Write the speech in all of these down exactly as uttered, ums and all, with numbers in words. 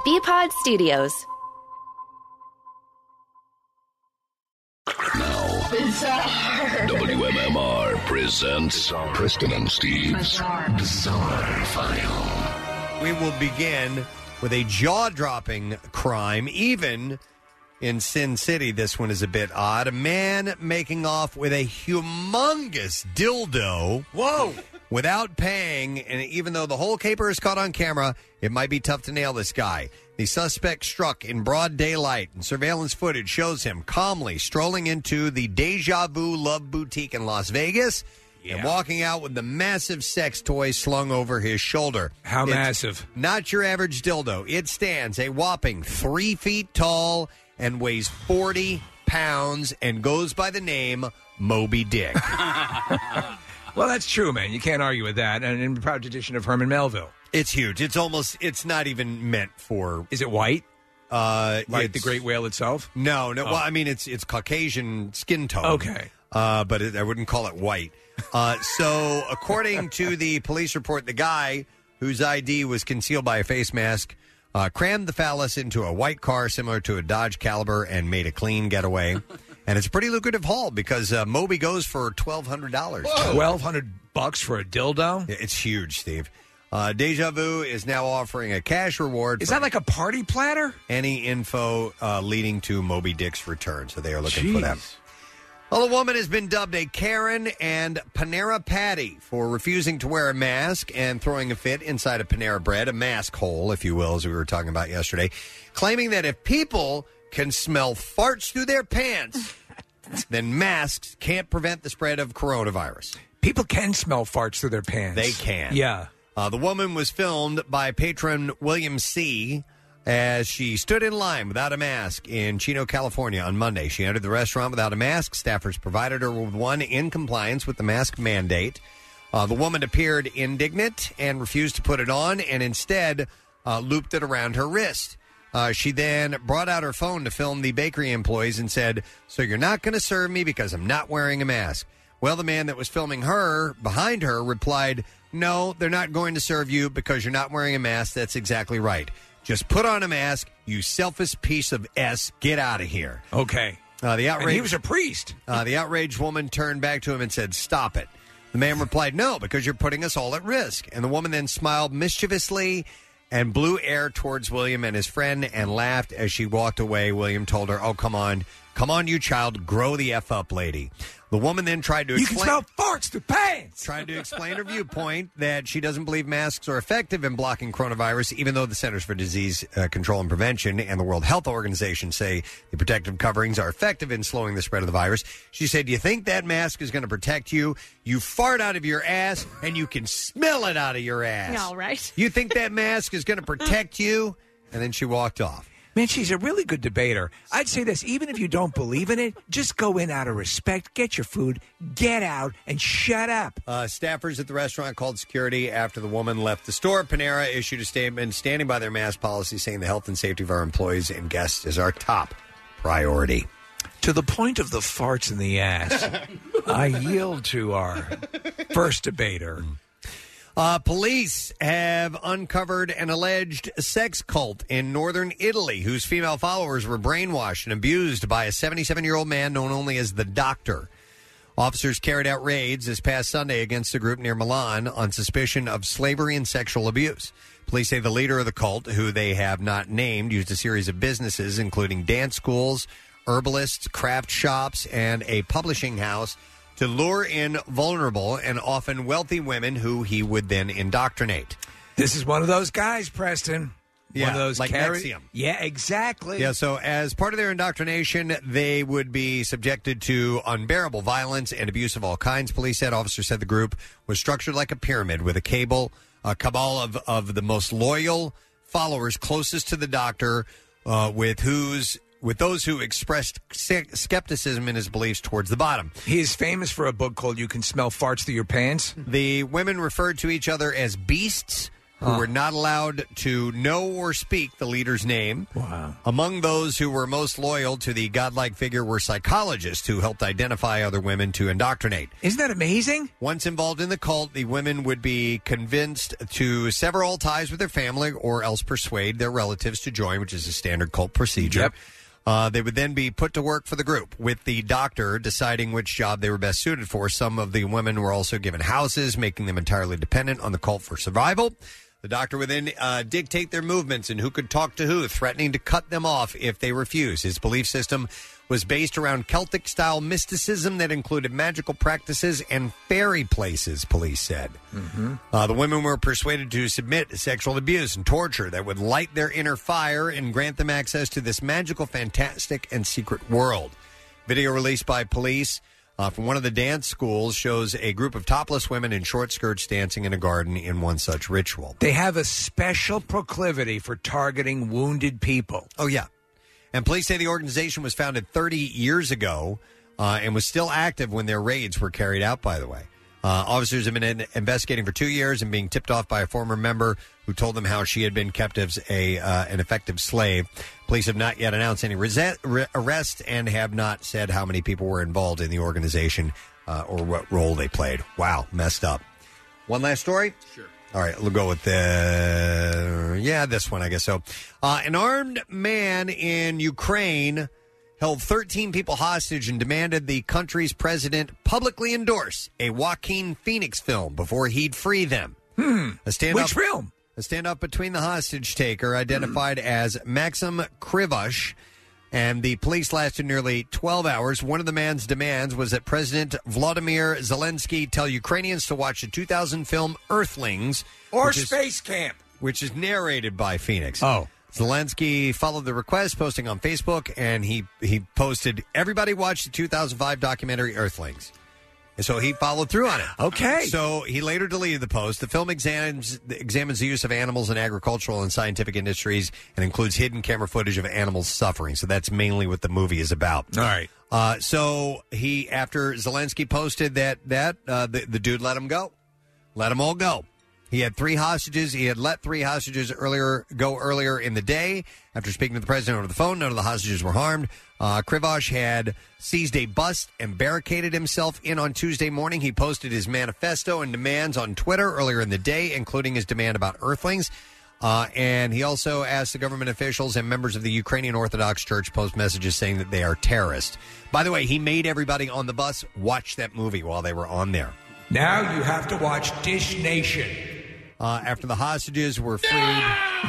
B-Pod Studios. Now, Bizarre. W M M R presents Preston and Steve's Bizarre. Bizarre File. We will begin with a jaw-dropping crime, even in Sin City. This one is a bit odd. A man making off with a humongous dildo. Whoa! Without paying, and even though the whole caper is caught on camera, it might be tough to nail this guy. The suspect struck in broad daylight, and surveillance footage shows him calmly strolling into the Deja Vu Love Boutique in Las Vegas yeah. and walking out with the massive sex toy slung over his shoulder. How it's massive? Not your average dildo. It stands a whopping three feet tall and weighs forty pounds and goes by the name Moby Dick. Well, that's true, man. You can't argue with that. And in the proud tradition of Herman Melville. It's huge. It's almost, it's not even meant for... Is it white? Uh, like the great whale itself? No, no. Oh. Well, I mean, it's it's Caucasian skin tone. Okay. Uh, but it, I wouldn't call it white. Uh, so, according to the police report, the guy whose I D was concealed by a face mask uh, crammed the phallus into a white car similar to a Dodge Caliber and made a clean getaway. And it's a pretty lucrative haul because uh, Moby goes for twelve hundred dollars. twelve hundred bucks for a dildo? Yeah, it's huge, Steve. Uh, Deja Vu is now offering a cash reward. Is that like a party platter? Any info uh, leading to Moby Dick's return. So they are looking Jeez. for that. Well, a woman has been dubbed a Karen and Panera Patty for refusing to wear a mask and throwing a fit inside a Panera Bread, a mask hole, if you will, as we were talking about yesterday, claiming that if people can smell farts through their pants, then masks can't prevent the spread of coronavirus. People can smell farts through their pants. They can. Yeah. Uh, the woman was filmed by patron William C. as she stood in line without a mask in Chino, California on Monday. She entered the restaurant without a mask. Staffers provided her with one in compliance with the mask mandate. Uh, the woman appeared indignant and refused to put it on and instead uh, looped it around her wrist. Uh, she then brought out her phone to film the bakery employees and said, "So you're not going to serve me because I'm not wearing a mask." Well, the man that was filming her behind her replied, "No, they're not going to serve you because you're not wearing a mask. That's exactly right. Just put on a mask, you selfish piece of S. Get out of here." Okay. Uh, the outrage, and he was a priest. Uh, the outraged woman turned back to him and said, "Stop it." The man replied, "No, because you're putting us all at risk." And the woman then smiled mischievously and blew air towards William and his friend and laughed as she walked away. William told her, "Oh, come on. Come on, you child. Grow the F up, lady." The woman then tried to You explain... can smell farts through pants! Tried to explain her viewpoint that she doesn't believe masks are effective in blocking coronavirus, even though the Centers for Disease uh, Control and Prevention and the World Health Organization say the protective coverings are effective in slowing the spread of the virus. She said, "Do you think that mask is going to protect you? You fart out of your ass, and you can smell it out of your ass. All right. You think that mask is going to protect you?" And then she walked off. Man, she's a really good debater. I'd say this, even if you don't believe in it, just go in out of respect, get your food, get out, and shut up. Uh, staffers at the restaurant called security after the woman left the store. Panera issued a statement standing by their mask policy, saying the health and safety of our employees and guests is our top priority. To the point of the farts in the ass, I yield to our first debater. Uh, police have uncovered an alleged sex cult in northern Italy whose female followers were brainwashed and abused by a seventy-seven-year-old man known only as the Doctor. Officers carried out raids this past Sunday against a group near Milan on suspicion of slavery and sexual abuse. Police say the leader of the cult, who they have not named, used a series of businesses, including dance schools, herbalists, craft shops, and a publishing house, to lure in vulnerable and often wealthy women who he would then indoctrinate. This is one of those guys, Preston. Yeah, one of those like carry- Nexium. Yeah, exactly. Yeah, so as part of their indoctrination, they would be subjected to unbearable violence and abuse of all kinds. Police said, officers said the group was structured like a pyramid with a cable, a cabal of, of the most loyal followers closest to the Doctor, uh, with whose... with those who expressed skepticism in his beliefs towards the bottom. He is famous for a book called You Can Smell Farts Through Your Pants. The women referred to each other as beasts, who Oh. were not allowed to know or speak the leader's name. Wow. Among those who were most loyal to the godlike figure were psychologists who helped identify other women to indoctrinate. Isn't that amazing? Once involved in the cult, the women would be convinced to sever all ties with their family or else persuade their relatives to join, which is a standard cult procedure. Yep. Uh, they would then be put to work for the group, with the doctor deciding which job they were best suited for. Some of the women were also given houses, making them entirely dependent on the cult for survival. The doctor would then uh, dictate their movements and who could talk to who, threatening to cut them off if they refused. His belief system was based around Celtic-style mysticism that included magical practices and fairy places, police said. Mm-hmm. Uh, the women were persuaded to submit to sexual abuse and torture that would light their inner fire and grant them access to this magical, fantastic, and secret world. Video released by police uh, from one of the dance schools shows a group of topless women in short skirts dancing in a garden in one such ritual. They have a special proclivity for targeting wounded people. Oh, yeah. And police say the organization was founded thirty years ago uh, and was still active when their raids were carried out, by the way. Uh, officers have been in, investigating for two years and being tipped off by a former member who told them how she had been kept as a uh, an effective slave. Police have not yet announced any rese- re- arrests and have not said how many people were involved in the organization uh, or what role they played. Wow, messed up. One last story? Sure. All right, we'll go with the, yeah, this one, I guess so. Uh, an armed man in Ukraine held thirteen people hostage and demanded the country's president publicly endorse a Joaquin Phoenix film before he'd free them. Hmm. A standoff, Which film? A standoff between the hostage taker, identified as Maxim Krivosh, and the police lasted nearly twelve hours. One of the man's demands was that President Vladimir Zelensky tell Ukrainians to watch the two thousand film Earthlings. Or which is- Space Camp. which is narrated by Phoenix. Oh. Zelensky followed the request, posting on Facebook, and he, he posted, everybody watch the two thousand five documentary Earthlings. And so he followed through on it. Okay. So he later deleted the post. The film examines, examines the use of animals in agricultural and scientific industries and includes hidden camera footage of animals suffering. So that's mainly what the movie is about. All right. Uh, so he, after Zelensky posted that, that uh, the, the dude let him go. Let them all go. He had three hostages. He had let three hostages earlier go earlier in the day. After speaking to the president over the phone, none of the hostages were harmed. Uh, Krivosh had seized a bus and barricaded himself in on Tuesday morning. He posted his manifesto and demands on Twitter earlier in the day, including his demand about Earthlings. Uh, and he also asked the government officials and members of the Ukrainian Orthodox Church post messages saying that they are terrorists. By the way, he made everybody on the bus watch that movie while they were on there. Now you have to watch Dish Nation. Uh, after the hostages were freed,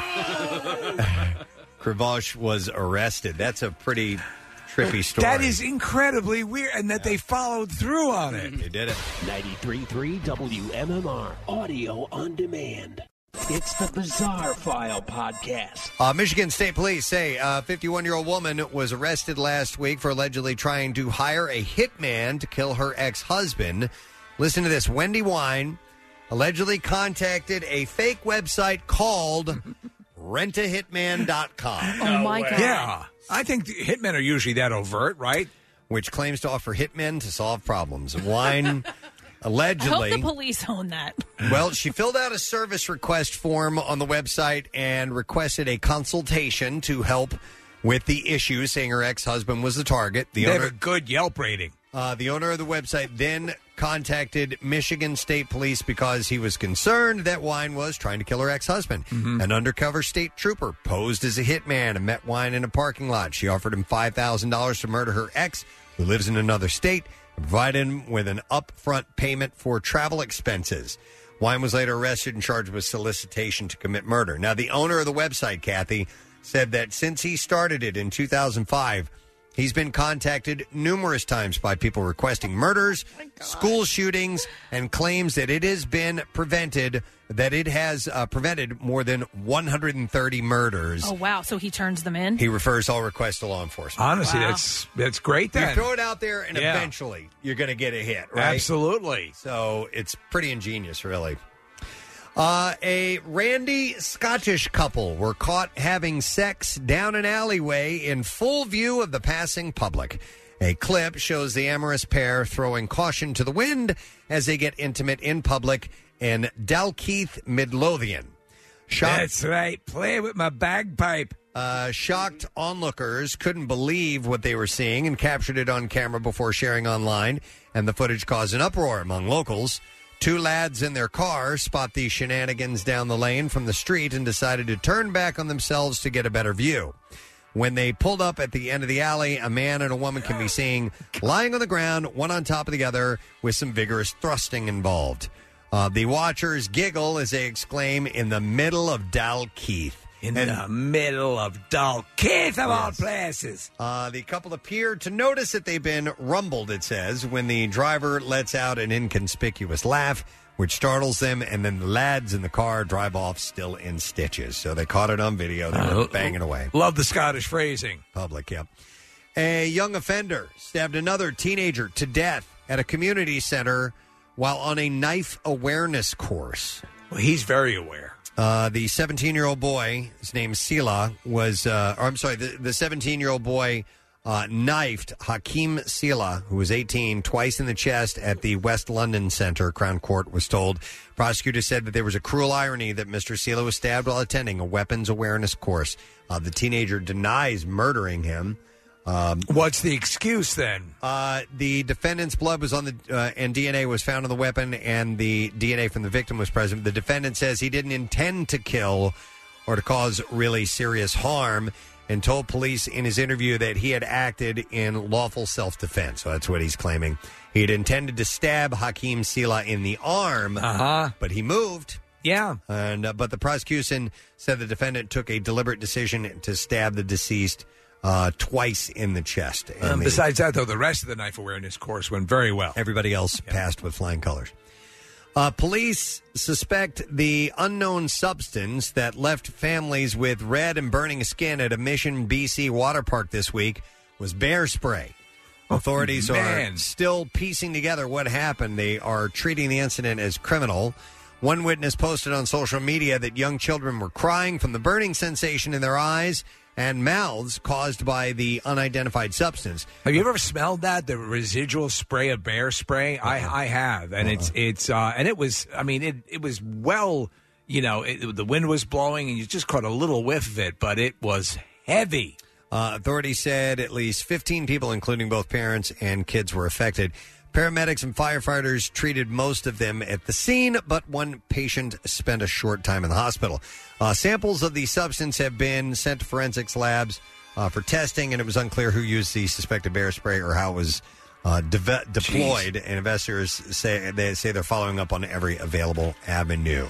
Krivosh was arrested. That's a pretty trippy story. That is incredibly weird, and that they followed through on it. They did it. ninety-three point three W M M R, audio on demand. It's the Bizarre File Podcast. Uh, Michigan State Police say a fifty-one-year-old woman was arrested last week for allegedly trying to hire a hitman to kill her ex-husband. Listen to this. Wendy Wine allegedly contacted a fake website called rent a hitman dot com. Oh, my God. Yeah. I think the hitmen are usually that overt, right? Which claims to offer hitmen to solve problems. Wine I allegedly... hope the police own that. Well, she filled out a service request form on the website and requested a consultation to help with the issue, saying her ex-husband was the target. The They owner, have a good Yelp rating. uh, the owner of the website then contacted Michigan State Police because he was concerned that Wine was trying to kill her ex-husband. Mm-hmm. An undercover state trooper posed as a hitman and met Wine in a parking lot. She offered him five thousand dollars to murder her ex, who lives in another state, and provided him with an upfront payment for travel expenses. Wine was later arrested and charged with solicitation to commit murder. Now, the owner of the website, Kathy, said that since he started it in two thousand five, he's been contacted numerous times by people requesting murders, school shootings, and claims that it has been prevented, that it has uh, prevented more than one hundred thirty murders. Oh, wow. So he turns them in? He refers all requests to law enforcement. Honestly, Wow. that's that's great then. You throw it out there, and Yeah. eventually you're going to get a hit, right? Absolutely. So it's pretty ingenious, really. Uh, a randy Scottish couple were caught having sex down an alleyway in full view of the passing public. A clip shows the amorous pair throwing caution to the wind as they get intimate in public in Dalkeith, Midlothian. Shocked, That's right. Play with my bagpipe. uh, shocked onlookers couldn't believe what they were seeing and captured it on camera before sharing online, and the footage caused an uproar among locals. Two lads in their car spot the shenanigans down the lane from the street and decided to turn back on themselves to get a better view. When they pulled up at the end of the alley, a man and a woman can be seen lying on the ground, one on top of the other, with some vigorous thrusting involved. Uh, the watchers giggle as they exclaim, "In the middle of Dalkeith." In And- the middle of Dalkeith, of all Yes. places. Uh, the couple appeared to notice that they've been rumbled, it says, when the driver lets out an inconspicuous laugh, which startles them, and then the lads in the car drive off still in stitches. So they caught it on video. They were Uh, banging away. Love the Scottish phrasing. Public, yep. A young offender stabbed another teenager to death at a community center while on a knife awareness course. Well, he's very aware. Uh, the seventeen-year-old boy, his name's Sila, was, uh, or I'm sorry, the, the seventeen-year-old boy uh, knifed Hakeem Sila, who was eighteen, twice in the chest at the West London Center, Crown Court was told. Prosecutors said that there was a cruel irony that Mister Sila was stabbed while attending a weapons awareness course. Uh, the teenager denies murdering him. Um, What's the excuse then? Uh, the defendant's blood was on the, uh, and D N A was found on the weapon, and the D N A from the victim was present. The defendant says he didn't intend to kill or to cause really serious harm, and told police in his interview that he had acted in lawful self-defense. So that's what he's claiming. He had intended to stab Hakeem Sila in the arm, Uh-huh. but he moved. Yeah. And uh, but the prosecution said the defendant took a deliberate decision to stab the deceased Uh, twice in the chest. And Um, the- besides that, though, the rest of the knife awareness course went very well. Everybody else passed with flying colors. Uh, police suspect the unknown substance that left families with red and burning skin at a Mission, B C water park this week was bear spray. Authorities Oh, are man. still piecing together what happened. They are treating the incident as criminal. One witness posted on social media that young children were crying from the burning sensation in their eyes and mouths caused by the unidentified substance. Have you ever smelled that? The residual spray of bear spray? Uh-huh. I, I have, and uh-huh. it's it's uh, and it was. I mean, it it was well. You know, it, the wind was blowing, and you just caught a little whiff of it, but it was heavy. Uh, authorities said at least fifteen people, including both parents and kids, were affected. Paramedics and firefighters treated most of them at the scene, but one patient spent a short time in the hospital. Uh, samples of the substance have been sent to forensics labs uh, for testing, and it was unclear who used the suspected bear spray or how it was uh, de- deployed. And investigators say they say they're following up on every available avenue.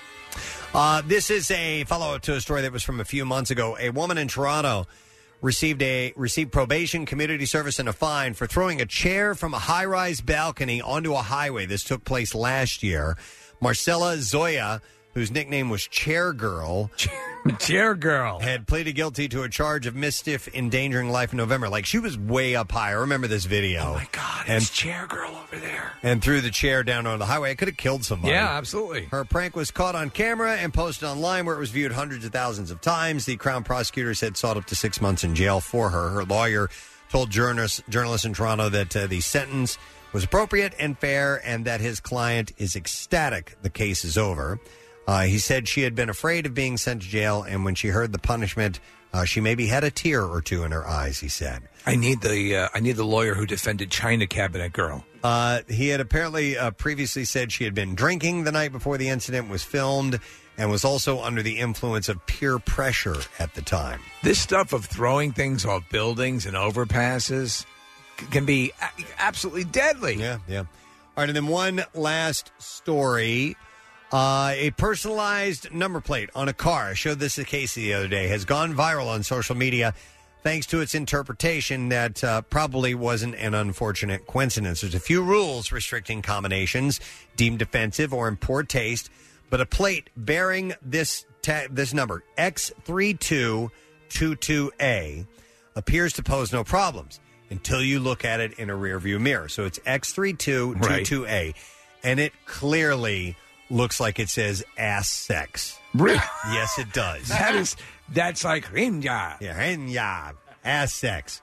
Uh, this is a follow-up to a story that was from a few months ago. A woman in Toronto received a received probation, community service, and a fine for throwing a chair from a high-rise balcony onto a highway. This took place last year. Marcella Zoya, whose nickname was Chair Girl, Chair Girl, had pleaded guilty to a charge of mischief endangering life in November. Like, she was way up high. I remember this video. Oh my God! And it's Chair Girl over there. and threw the chair down on the highway. It could have killed somebody. Yeah, absolutely. Her prank was caught on camera and posted online, where it was viewed hundreds of thousands of times. The Crown prosecutors had sought up to six months in jail for her. Her lawyer told journalists, journalists in Toronto that uh, the sentence was appropriate and fair, and that his client is ecstatic the case is over. Uh, he said she had been afraid of being sent to jail, and when she heard the punishment, uh, she maybe had a tear or two in her eyes, he said. I need the uh, I need the lawyer who defended China Cabinet Girl. Uh, he had apparently uh, previously said she had been drinking the night before the incident was filmed and was also under the influence of peer pressure at the time. This stuff of throwing things off buildings and overpasses c- can be a- absolutely deadly. Yeah, yeah. All right, and then one last story. Uh, a personalized number plate on a car, I showed this to Casey the other day, has gone viral on social media thanks to its interpretation that uh, probably wasn't an unfortunate coincidence. There's a few rules restricting combinations deemed offensive or in poor taste, but a plate bearing this ta- this number, X three two two two A, appears to pose no problems until you look at it in a rearview mirror. So it's X three two two two A, right. And it clearly looks like it says ass sex. Really? Yes, it does. That is, that's like Rinja. Yeah, Rinja. Ass sex.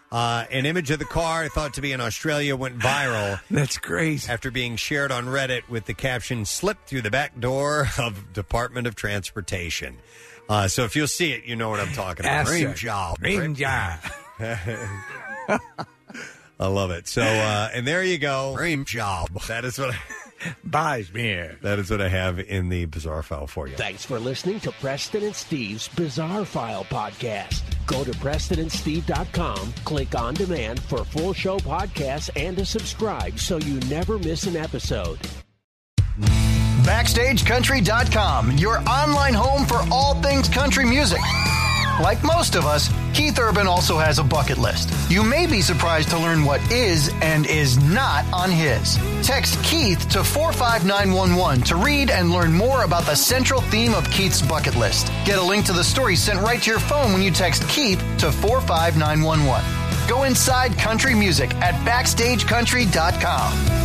Uh, an image of the car thought to be in Australia went viral. That's great. After being shared on Reddit with the caption, "Slipped through the back door of Department of Transportation." Uh, so if you'll see it, you know what I'm talking about. Dream job. Dream job. I love it. So, uh, and there you go. Dream job. That is what I... Buys beer. That is what I have in the Bizarre File for you. Thanks for listening to Preston and Steve's Bizarre File podcast. Go to preston and steve dot com, click on demand for full show podcasts and to subscribe so you never miss an episode. Backstage Country dot com, your online home for all things country music. Like most of us, Keith Urban also has a bucket list. You may be surprised to learn what is and is not on his. Text Keith to four five nine one one to read and learn more about the central theme of Keith's bucket list. Get a link to the story sent right to your phone when you text Keith to four five nine one one. Go inside country music at backstage country dot com.